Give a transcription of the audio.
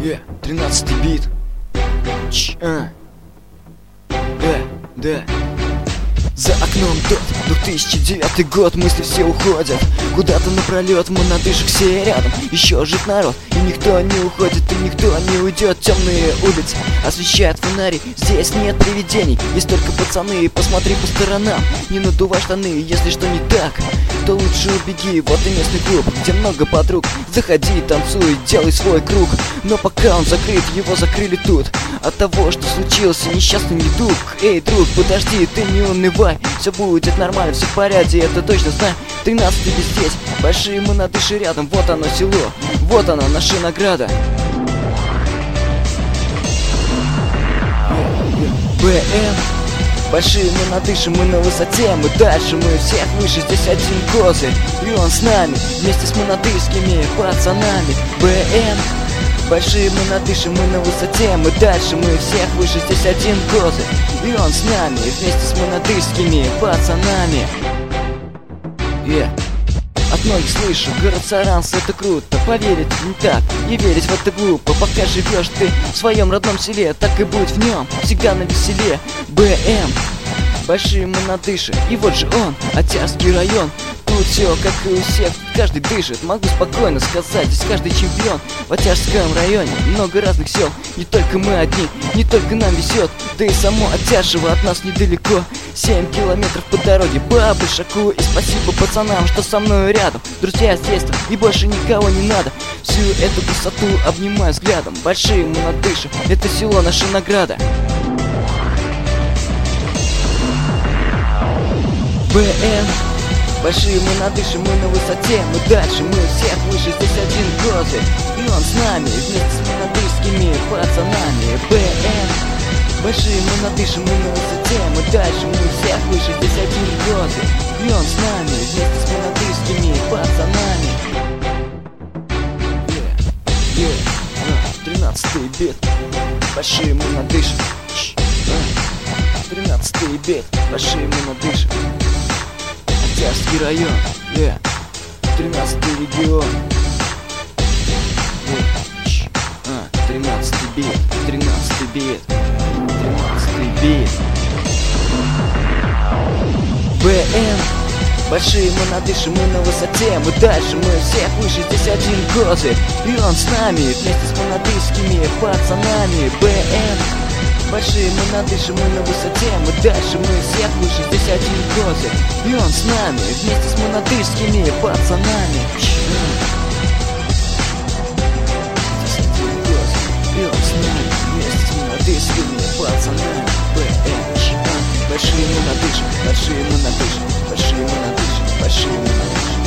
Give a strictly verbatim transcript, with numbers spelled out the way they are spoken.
Yeah, тринадцатый бит. Ч, а. Да, да. За окном тот две тысячи девятый год, мысли все уходят куда-то напролет, мы на дышек все рядом. Еще жив народ, и никто не уходит, и никто не уйдет. Темные улицы освещают фонари, здесь нет привидений, есть только пацаны. Посмотри по сторонам, не надувай штаны, если что не так, то лучше убеги. Вот и местный клуб, где много подруг. Заходи, танцуй, делай свой круг. Но пока он закрыт, его закрыли тут от того, что случился несчастный недуг. Эй, друг, подожди, ты не унывай, все будет нормально, все в порядке, это точно знай. Тринадцатый бит здесь, большие мы на дыше рядом. Вот оно село, вот она наша награда. БМ, большие мы на дыше, мы на высоте, мы дальше, мы всех выше. Здесь один козырь, и он с нами, вместе с монодыскими пацанами. БМ, большие мы на дыше, мы на высоте, мы дальше, мы всех выше. Здесь один козырь, и он с нами, вместе с монодыскими пацанами. Yeah. От многих слышу, город Саранс, это круто. Поверить не так, и верить в это глупо. Пока живешь ты в своем родном селе, так и будь в нем всегда на веселе. БМ, большие мы на дыше, и вот же он, Октябрьский район. Тут все как и у всех, каждый дышит, могу спокойно сказать, здесь каждый чемпион. В Октябрьском районе много разных сел, не только мы одни, не только нам везет. Да и само Октябрьево от нас недалеко, семь километров по дороге по Большаку. И спасибо пацанам, что со мной рядом, друзья с детства, и больше никого не надо. Всю эту красоту обнимаю взглядом. Большие мы на дыше, это село наша награда. БМ, большие мы на дыше, мы на высоте, мы дальше, мы всех выше. Здесь один козырь, и он с нами, вместе с монодыскими пацанами. БМ, большие мы на дыше, мы на высоте, мы дальше, мы всех выше. Здесь один козырь, и он с нами, вместе с монодыскими пацанами. Yeah, yeah, uh, тринадцатый бит, большие мы на дыше. Тринадцатый бит, большие мы на дыше. Октябрьский район, yeah. Тринадцатый регион, yeah. а, Тринадцатый бит, тринадцатый бит, тринадцатый бит. БМ, большие мы на дыше, мы на высоте, мы дальше, мы всех выше. Здесь один козырь, и он с нами, вместе с монодыскими пацанами. БМ, большие мы на дыше, мы на высоте, мы дальше, мы всех выше. Здесь один козырь, и он с нами, вместе с монодыскими пацанами. Здесь один козырь, и он с нами, вместе с монодыскими пацанами. БМ, большие мы на дыше, большие мы на дыше, большие мы на дыше, большие мы на дыше.